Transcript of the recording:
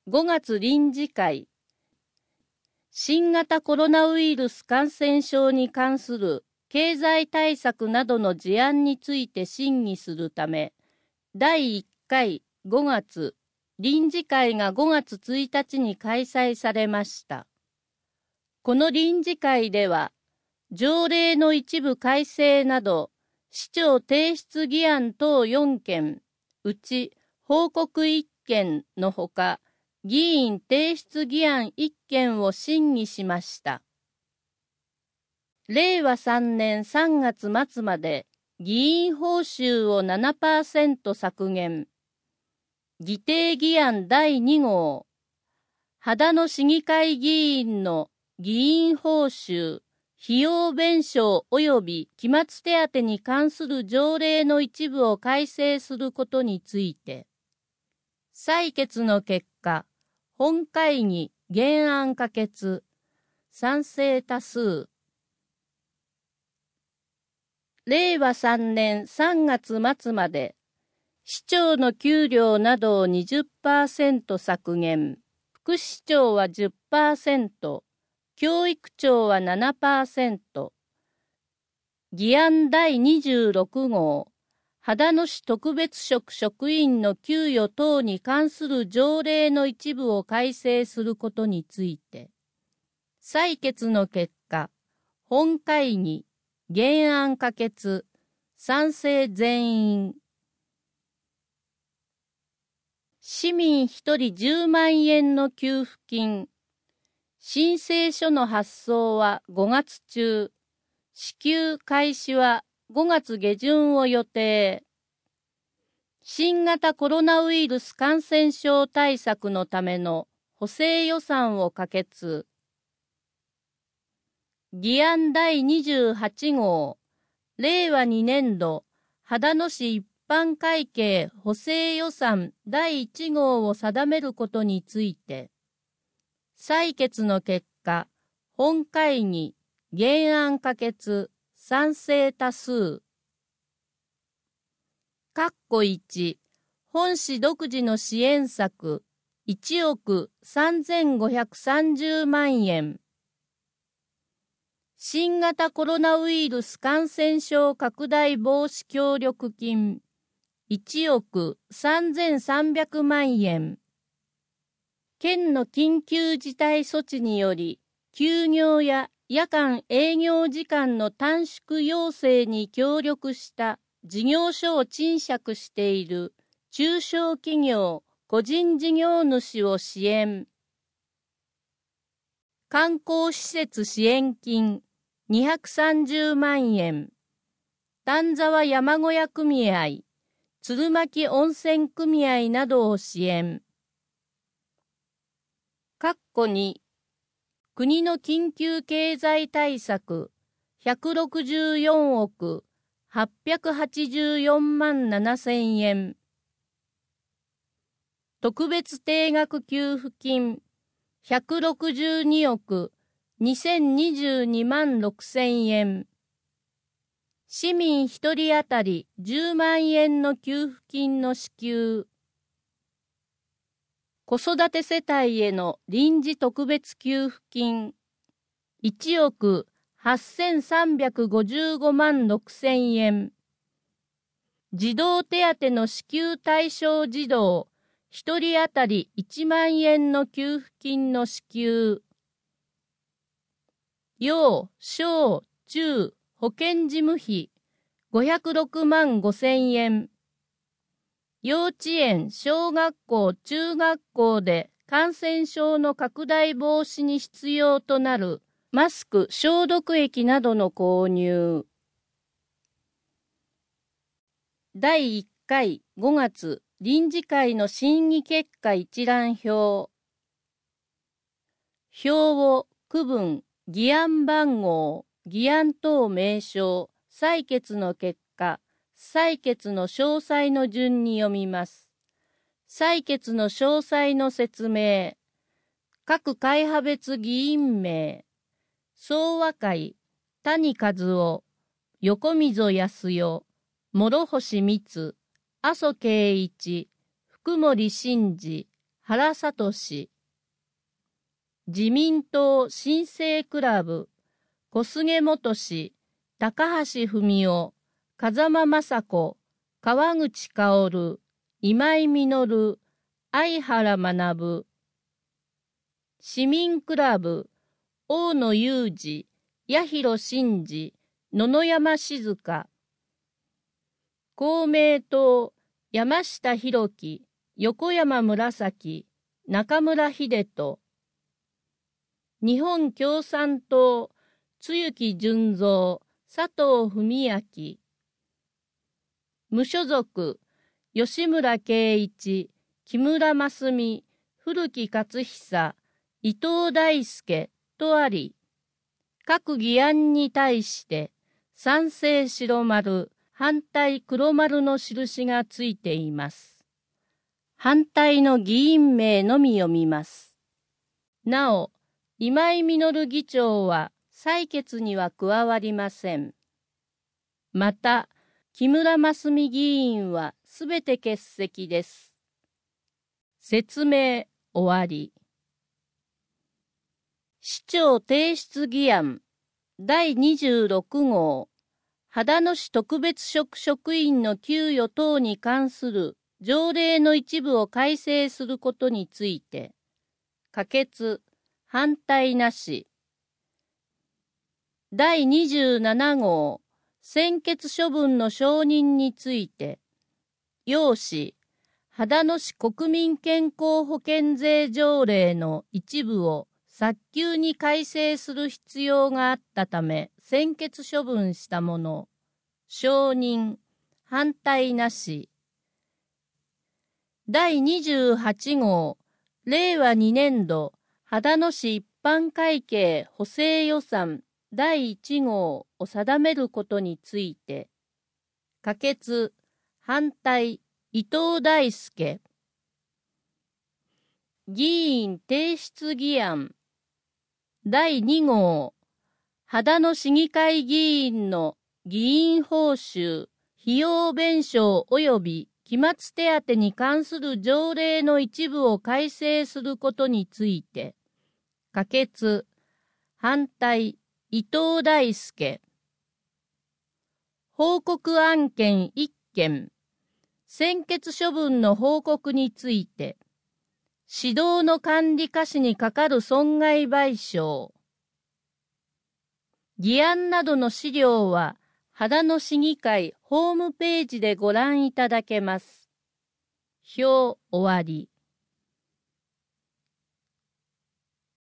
5月臨時会、新型コロナウイルス感染症に関する経済対策などの事案について審議するため、第1回5月臨時会が5月1日に開催されました。この臨時会では、条例の一部改正など、市長提出議案等4件、うち報告1件のほか、議員提出議案1件を審議しました。令和3年3月末まで議員報酬を 7% 削減。議定議案第2号。秦野市議会議員の議員報酬、費用弁償及び期末手当に関する条例の一部を改正することについて、採決の結果、本会議原案可決、賛成多数。令和3年3月末まで、市長の給料などを 20% 削減、副市長は 10%、教育長は 7%。議案第26号、秦野市特別職職員の給与等に関する条例の一部を改正することについて、採決の結果、本会議、原案可決、賛成全員。市民1人10万円の給付金。申請書の発送は5月中。支給開始は5月下旬を予定。新型コロナウイルス感染症対策のための補正予算を可決。議案第28号、令和2年度、秦野市一般会計補正予算第1号を定めることについて、採決の結果、本会議、原案可決、賛成多数。1、本市独自の支援策、1億3530万円。新型コロナウイルス感染症拡大防止協力金、1億3300万円。県の緊急事態措置により、休業や夜間営業時間の短縮要請に協力した事業所を賃借している中小企業、個人事業主を支援。観光施設支援金230万円。丹沢山小屋組合、鶴巻温泉組合などを支援。2、国の緊急経済対策164億884万7000円。特別定額給付金162億2022万6000円。市民1人当たり10万円の給付金の支給。子育て世帯への臨時特別給付金1億8355万6000円。児童手当の支給対象児童1人当たり1万円の給付金の支給。幼、小、中、保健事務費506万5000円。幼稚園、小学校、中学校で感染症の拡大防止に必要となるマスク、消毒液などの購入。第1回5月臨時会の審議結果一覧表。表を区分、議案番号、議案等名称、採決の結果、採決の詳細の順に読みます。採決の詳細の説明。各会派別議員名。総和会、谷和夫、横溝康代、諸星光、阿蘇圭一、福森慎二、 原聡。自民党新生クラブ、小菅元氏、高橋文夫、風間正子、川口薫、今井実、相原学。市民クラブ、大野雄二、八広真二、野々山静香。公明党、山下弘樹、横山紫、中村秀人。日本共産党、露木純三、佐藤文明。無所属、吉村圭一、木村真澄、古木克久、伊藤大輔とあり、各議案に対して賛成白丸、反対黒丸の印がついています。反対の議員名のみ読みます。なお、今井実議長は採決には加わりません。また、木村真澄議員はすべて欠席です。説明終わり。市長提出議案第26号、秦野市特別職職員の給与等に関する条例の一部を改正することについて、可決、反対なし。第27号、専決処分の承認について、要旨、秦野市国民健康保険税条例の一部を早急に改正する必要があったため、専決処分したもの、承認、反対なし。第28号、令和2年度、秦野市一般会計補正予算第1号を定めることについて、可決、反対、伊藤大輔。議員提出議案第2号、秦野市議会議員の議員報酬、費用弁償及び期末手当に関する条例の一部を改正することについて、可決、反対、伊藤大輔。報告案件1件、専決処分の報告について、指導の管理下士にかかる損害賠償。議案などの資料は、秦野市議会ホームページでご覧いただけます。表終わり。